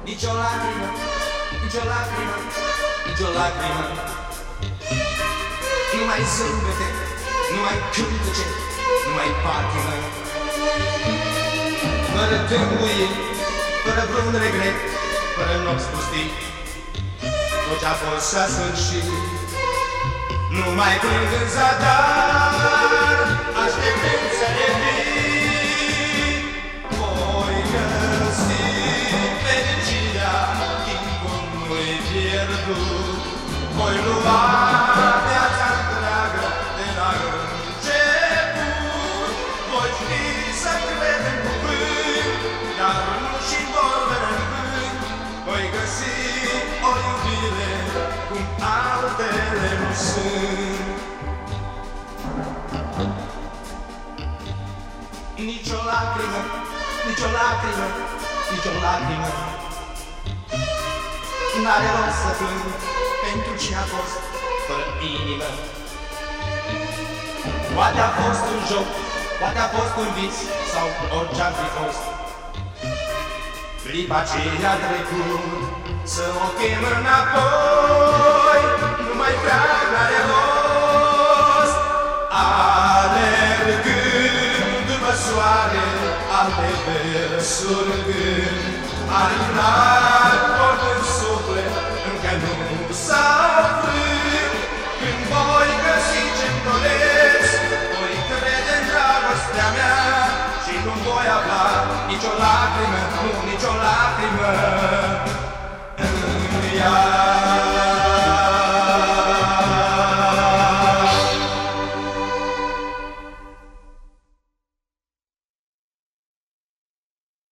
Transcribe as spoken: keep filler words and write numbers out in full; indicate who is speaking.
Speaker 1: nicio lacrimă, nicio lacrimă, nicio lacrimă. Numai zâmbete, numai cântece, numai patimă. Fără tânguie, fără vreun regret, fără nopți pustii, tot ce-a fost s-a sfârșit. Numai plâng în zadar, așteptând să revin. Voi găsi fericirea timpului pierdut. Voi lua viața întreagă de la început. Voi ști să cred în cuvânt, dar nu și vorbe în vânt. Voi găsi o iubire cum altele nu sunt. Nici o lacrimă, nici o lacrimă, nici o lacrimă. N-are rost să plâng pentru cine a fost fără inimă. Poate a fost un joc, poate a fost un vis sau orice-ar fi fost. Clipa ce-a trecut, să o chem înapoi, nu mai prea n-are rost. Alergând după soare, alte versuri în gând, alinat tot în suflet, încă nu s-au frânt. Când voi găsi ce-mi doresc, voi crede în dragostea mea și nu voi avea nicio lacrimă, nu nicio lacrimă.